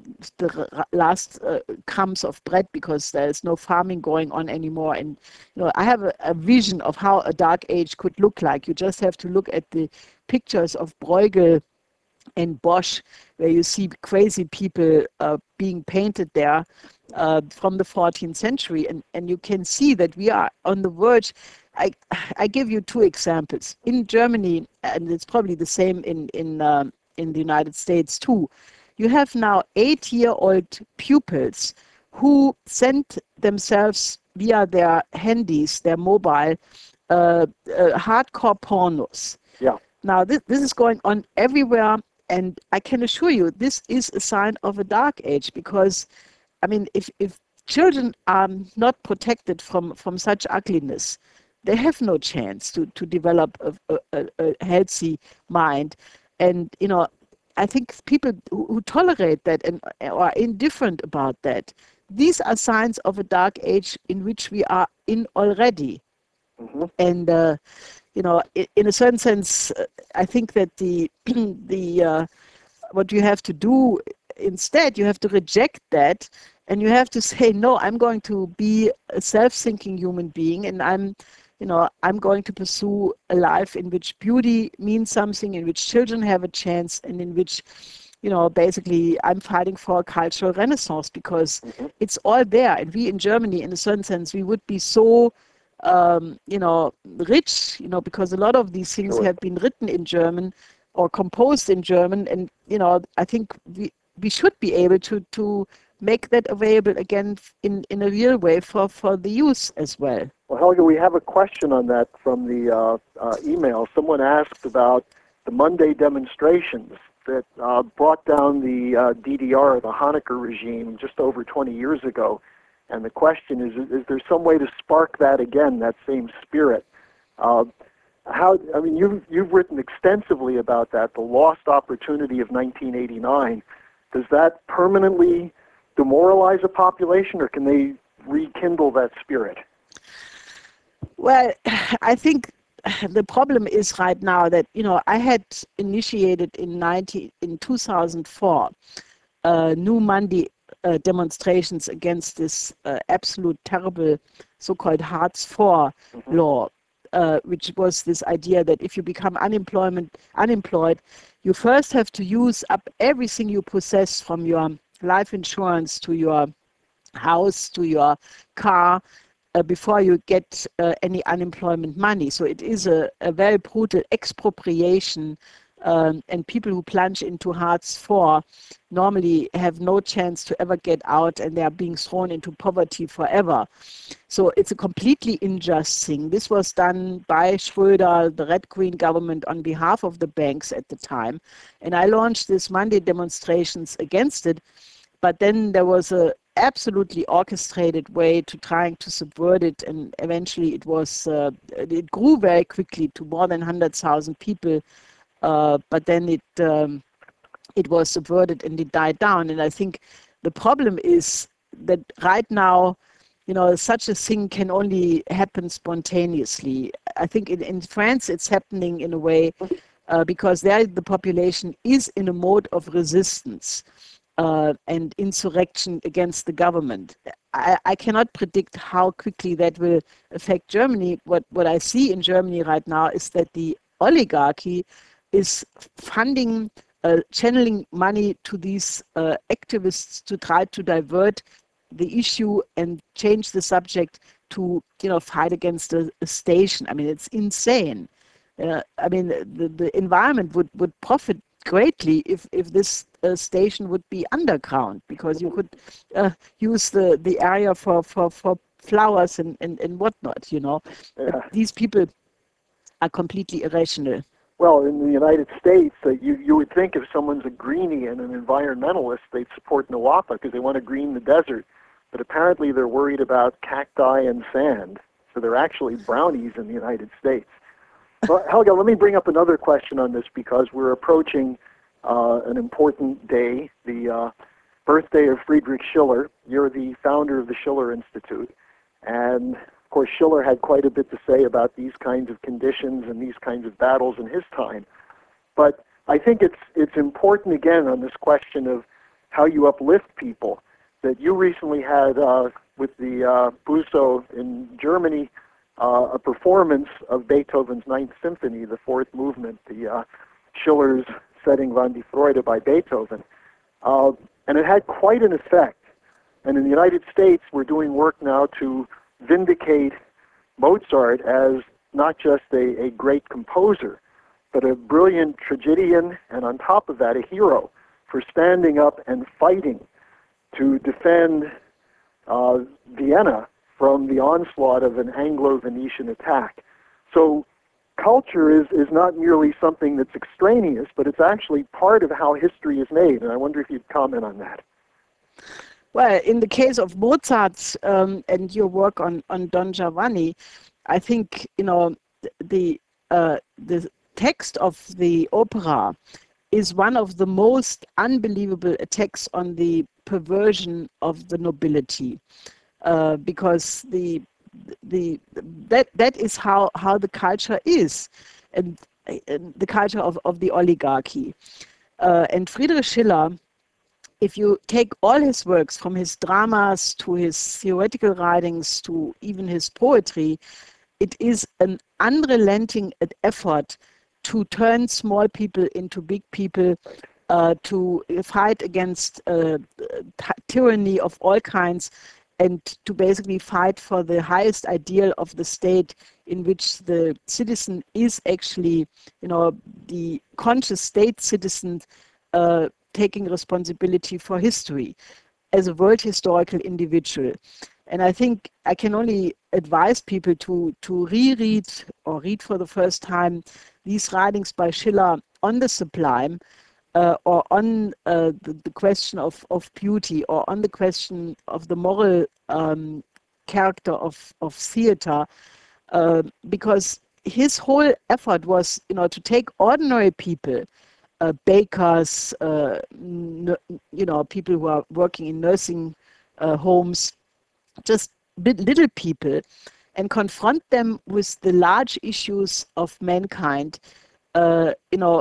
the last uh, crumbs of bread, because there is no farming going on anymore. And, you know, I have a, a vision of how a dark age could look like. You just have to look at the pictures of Bruegel and Bosch, where you see crazy people uh, being painted there uh, from the fourteenth century, and, and you can see that we are on the verge. I, I give you two examples. In Germany, and it's probably the same in, in, um, in the United States too, you have now eight-year-old pupils who send themselves via their handies, their mobile, uh, uh, hardcore pornos. Yeah. Now, this, this is going on everywhere, and I can assure you this is a sign of a dark age, because, I mean, if, if children are not protected from, from such ugliness, they have no chance to, to develop a, a, a healthy mind. And, you know, I think people who, who tolerate that and or are indifferent about that, these are signs of a dark age in which we are in already. Mm-hmm. And uh, you know, in, in a certain sense, uh, I think that the the uh, what you have to do instead, you have to reject that, and you have to say, no, I'm going to be a self-thinking human being, and I'm, you know, I'm going to pursue a life in which beauty means something, in which children have a chance, and in which, you know, basically I'm fighting for a cultural renaissance, because mm-hmm. it's all there. And we in Germany, in a certain sense, we would be so, um, you know, rich, you know, because a lot of these things sure. have been written in German or composed in German. And, you know, I think we, we should be able to, to make that available again in, in a real way for, for the youth as well. Well, Helga, we have a question on that from the uh, uh, email. Someone asked about the Monday demonstrations that uh, brought down the uh, D D R, the Honecker regime, just over twenty years ago. And the question is, is there some way to spark that again, that same spirit? Uh, how? I mean, you've, you've written extensively about that, the lost opportunity of nineteen eighty-nine. Does that permanently demoralize a population, or can they rekindle that spirit? Well, I think the problem is right now that, you know, I had initiated in ninety, in two thousand four uh, New Monday uh, demonstrations against this uh, absolute terrible so-called Hartz four mm-hmm. law, uh, which was this idea that if you become unemployment, unemployed, you first have to use up everything you possess, from your life insurance to your house to your car, Uh, before you get uh, any unemployment money. So it is a, a very brutal expropriation, um, and people who plunge into Hartz four normally have no chance to ever get out, and they are being thrown into poverty forever. So it's a completely unjust thing. This was done by Schröder, the Red Queen government, on behalf of the banks at the time. And I launched this Monday demonstrations against it, but then there was a absolutely orchestrated way to trying to subvert it, and eventually it was uh, it grew very quickly to more than one hundred thousand people, uh, but then it um, it was subverted and it died down. And I think the problem is that right now, you know, such a thing can only happen spontaneously. I think in, in France it's happening in a way uh, because there the population is in a mode of resistance Uh, and insurrection against the government. I, I cannot predict how quickly that will affect Germany. What, what I see in Germany right now is that the oligarchy is funding, uh, channeling money to these uh, activists to try to divert the issue and change the subject to, you know, fight against a, a station. I mean, it's insane. Uh, I mean, the, the environment would, would profit greatly if, if this uh, station would be underground, because you could uh, use the, the area for, for, for flowers and, and, and whatnot, you know. Yeah. These people are completely irrational. Well, in the United States, uh, you, you would think if someone's a greenie and an environmentalist, they'd support NWAPA because they want to green the desert. But apparently they're worried about cacti and sand, so they're actually brownies in the United States. Well, Helga, let me bring up another question on this, because we're approaching uh, an important day, the uh, birthday of Friedrich Schiller. You're the founder of the Schiller Institute, and of course Schiller had quite a bit to say about these kinds of conditions and these kinds of battles in his time. But I think it's it's important again on this question of how you uplift people, that you recently had uh, with the uh, Buso in Germany, Uh, a performance of Beethoven's Ninth Symphony, the fourth movement, the uh, Schiller's Setting von die Freude by Beethoven. Uh, and it had quite an effect. And in the United States, we're doing work now to vindicate Mozart as not just a, a great composer, but a brilliant tragedian, and on top of that, a hero for standing up and fighting to defend uh, Vienna from the onslaught of an Anglo-Venetian attack. So culture is, is not merely something that's extraneous, but it's actually part of how history is made. And I wonder if you'd comment on that. Well, in the case of Mozart um, and your work on, on Don Giovanni, I think, you know, the, uh, the text of the opera is one of the most unbelievable attacks on the perversion of the nobility, uh, because the the that that is how how the culture is, and, and the culture of, of the oligarchy. Uh, and Friedrich Schiller, if you take all his works, from his dramas to his theoretical writings to even his poetry, it is an unrelenting effort to turn small people into big people, uh, to fight against uh, tyranny of all kinds, and to basically fight for the highest ideal of the state, in which the citizen is actually, you know, the conscious state citizen, uh, taking responsibility for history as a world historical individual. And I think I can only advise people to, to reread or read for the first time these writings by Schiller on the sublime, uh, or on uh, the, the question of, of beauty, or on the question of the moral um, character of, of theater, uh, because his whole effort was, you know, to take ordinary people, uh, bakers, uh, you know, people who are working in nursing uh, homes, just little people, and confront them with the large issues of mankind, uh, you know,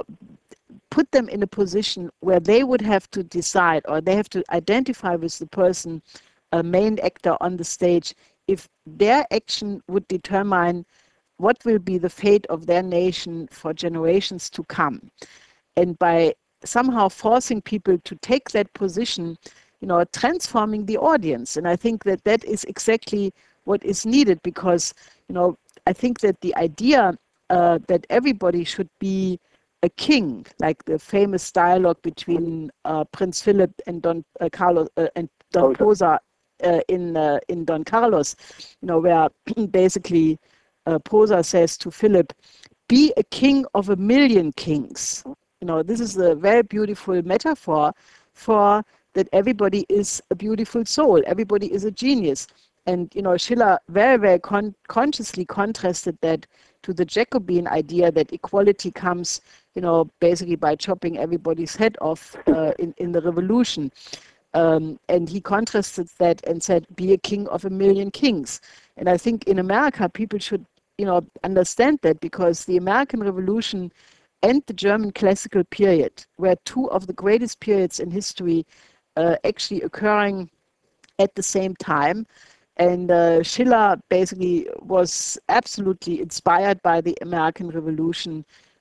put them in a position where they would have to decide, or they have to identify with the person, a main actor on the stage, if their action would determine what will be the fate of their nation for generations to come. And by somehow forcing people to take that position, you know, transforming the audience. And I think that that is exactly what is needed, because, you know, I think that the idea uh, that everybody should be a king, like the famous dialogue between uh, Prince Philip and Don uh, Carlos uh, and Don Posa uh, in uh, in Don Carlos, you know, where basically uh, Posa says to Philip, "Be a king of a million kings." You know, this is a very beautiful metaphor for that everybody is a beautiful soul, everybody is a genius. And, you know, Schiller very, very con consciously contrasted that to the Jacobin idea that equality comes, you know, basically by chopping everybody's head off uh, in, in the revolution. Um, and he contrasted that and said, be a king of a million kings. And I think in America, people should, you know, understand that, because the American Revolution and the German classical period were two of the greatest periods in history, uh, actually occurring at the same time. And uh, Schiller basically was absolutely inspired by the American Revolution.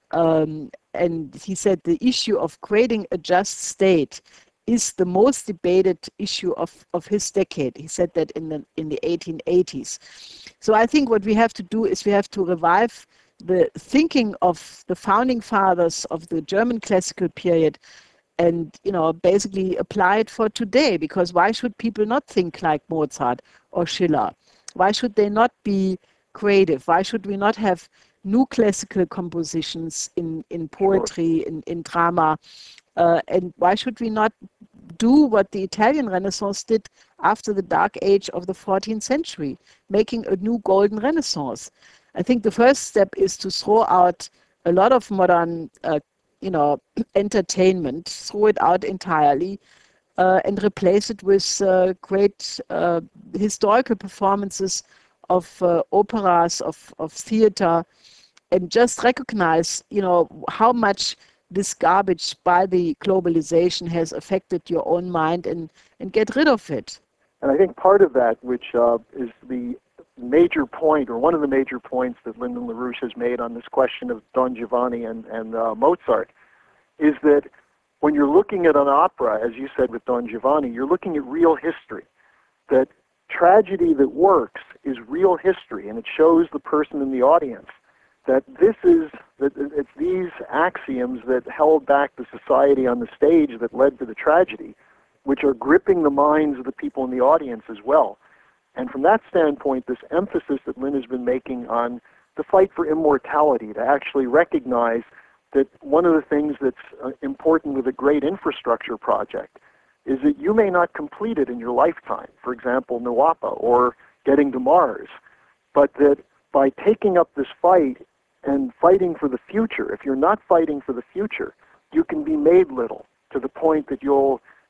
Um, and he said the issue of creating a just state is the most debated issue of, of his decade. He said that in the, in the eighteen eighties. So I think what we have to do is we have to revive the thinking of the founding fathers of the German classical period, and, you know, basically apply it for today. Because why should people not think like Mozart or Schiller? Why should they not be creative? Why should we not have new classical compositions in, in poetry, in, in drama? Uh, and why should we not do what the Italian Renaissance did after the dark age of the fourteenth century, making a new golden Renaissance? I think the first step is to throw out a lot of modern uh, you know, entertainment, throw it out entirely, uh, and replace it with uh, great uh, historical performances of uh, operas, of, of theater, and just recognize, you know, how much this garbage by the globalization has affected your own mind, and, and get rid of it. And I think part of that, which uh, is the major point, or one of the major points that Lyndon LaRouche has made on this question of Don Giovanni and, and uh, Mozart, is that when you're looking at an opera, as you said with Don Giovanni, you're looking at real history. That tragedy that works is real history, and it shows the person in the audience that this is, that it's these axioms that held back the society on the stage that led to the tragedy, which are gripping the minds of the people in the audience as well. And from that standpoint, this emphasis that Lynn has been making on the fight for immortality, to actually recognize that one of the things that's uh, important with a great infrastructure project is that you may not complete it in your lifetime, for example, NWAPA or getting to Mars, but that by taking up this fight and fighting for the future, if you're not fighting for the future, you can be made little, to the point that you'll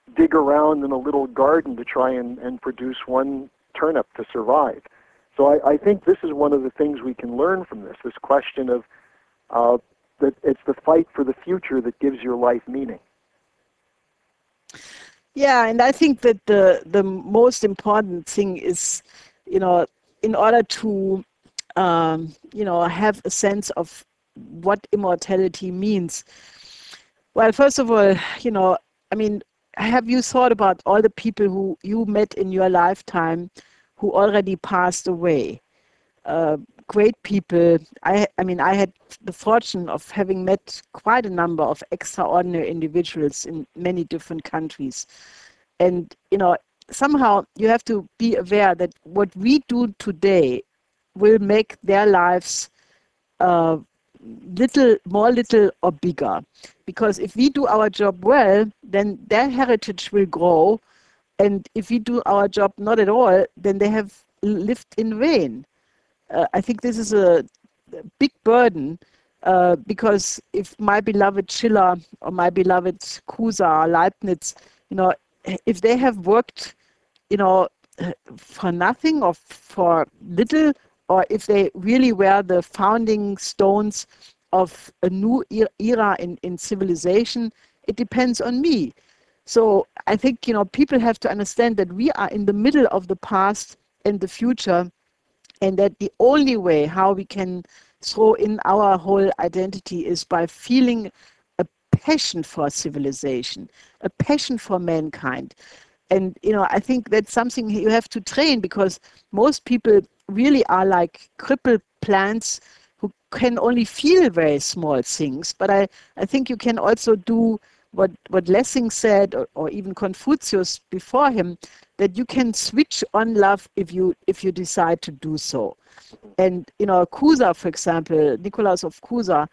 dig around in a little garden to try and, and produce one turnip to survive. So I, I think this is one of the things we can learn from this, this question of uh, that it's the fight for the future that gives your life meaning. Yeah, and I think that the, the most important thing is, you know, in order to, um, you know, have a sense of what immortality means. Well, first of all, you know, I mean, have you thought about all the people who you met in your lifetime who already passed away? Uh, great people. I, I mean, I had the fortune of having met quite a number of extraordinary individuals in many different countries. And, you know, somehow you have to be aware that what we do today will make their lives uh, little more little or bigger. Because if we do our job well, then their heritage will grow. And if we do our job not at all, then they have lived in vain. Uh, I think this is a big burden uh, because if my beloved Schiller or my beloved Cusa, Leibniz, you know, if they have worked, you know, for nothing or for little, or if they really were the founding stones of a new era in, in civilization, it depends on me. So I think, you know, people have to understand that we are in the middle of the past and the future, and that the only way how we can throw in our whole identity is by feeling a passion for civilization, a passion for mankind. And, you know, I think that's something you have to train, because most people really are like crippled plants who can only feel very small things. But I, I think you can also do what, what Lessing said, or, or even Confucius before him, that you can switch on love if you if you decide to do so. And, you know, Cusa, for example, Nicholas of Cusa,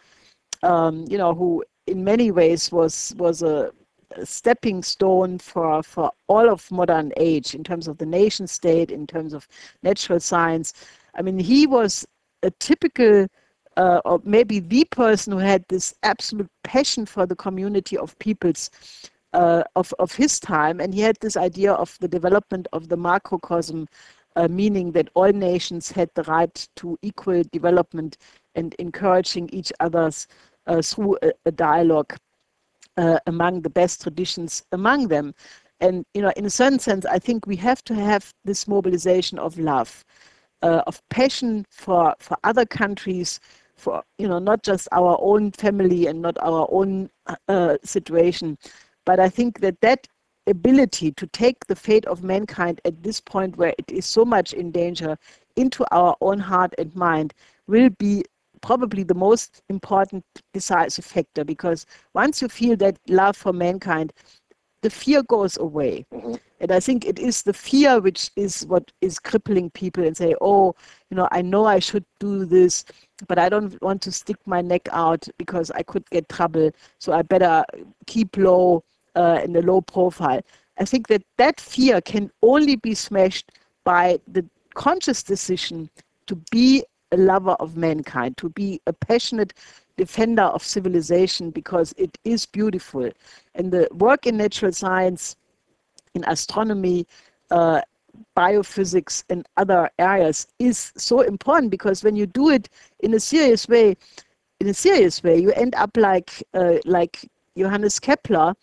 um, you know, who in many ways was was a, a stepping stone for for all of modern age in terms of the nation state, in terms of natural science. I mean, he was a typical, uh, or maybe the person who had this absolute passion for the community of peoples uh, of of his time, and he had this idea of the development of the macrocosm. Uh, meaning that all nations had the right to equal development and encouraging each other's uh, through a, a dialogue uh, among the best traditions among them. And, you know, in a certain sense, I think we have to have this mobilization of love, uh, of passion for, for other countries, for, you know, not just our own family and not our own uh, situation. But I think that that ability to take the fate of mankind at this point where it is so much in danger into our own heart and mind will be probably the most important decisive factor, because once you feel that love for mankind, the fear goes away. Mm-hmm. And I think it is the fear which is what is crippling people and say, oh, you know, I know I should do this, but I don't want to stick my neck out because I could get trouble, so I better keep low uh, in a low profile. I think that that fear can only be smashed by the conscious decision to be a lover of mankind, to be a passionate defender of civilization, because it is beautiful. And the work in natural science, in astronomy, uh, biophysics, and other areas is so important, because when you do it in a serious way, in a serious way, you end up like uh, like Johannes Kepler,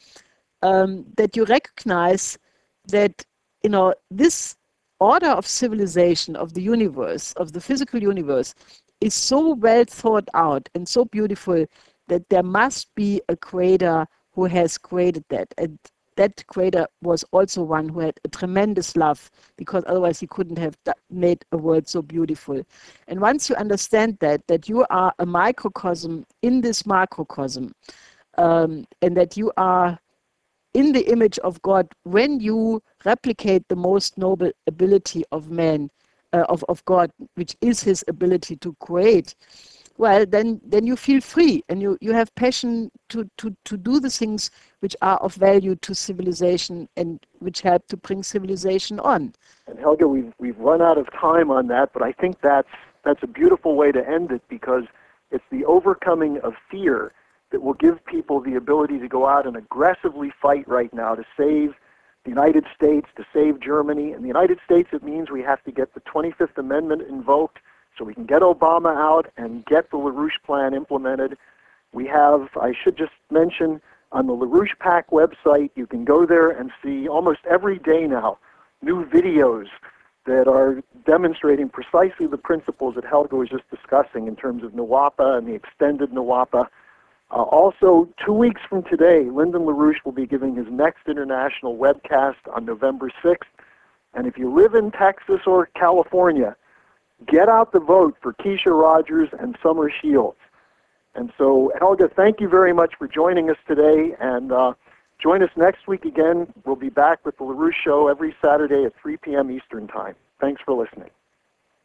um, that you recognize that, you know, this order of civilization of the universe, of the physical universe, is so well thought out and so beautiful that there must be a creator who has created that. And that creator was also one who had a tremendous love, because otherwise he couldn't have made a world so beautiful. And once you understand that, that you are a microcosm in this macrocosm, um, and that you are in the image of God, when you replicate the most noble ability of man, uh, of, of God, which is his ability to create, well, then then you feel free, and you, you have passion to, to, to do the things which are of value to civilization and which help to bring civilization on. And Helga, we've, we've run out of time on that, but I think that's, that's a beautiful way to end it, because it's the overcoming of fear that will give people the ability to go out and aggressively fight right now to save the United States, to save Germany. In the United States, it means we have to get the twenty-fifth Amendment invoked so we can get Obama out and get the LaRouche Plan implemented. We have, I should just mention, on the LaRouche PAC website, you can go there and see almost every day now new videos that are demonstrating precisely the principles that Helga was just discussing in terms of NWAPA and the extended NWAPA. Uh, also, two weeks from today, Lyndon LaRouche will be giving his next international webcast on November sixth. And if you live in Texas or California, get out the vote for Keisha Rogers and Summer Shields. And so, Helga, thank you very much for joining us today. And uh, join us next week again. We'll be back with the LaRouche Show every Saturday at three p m Eastern Time. Thanks for listening.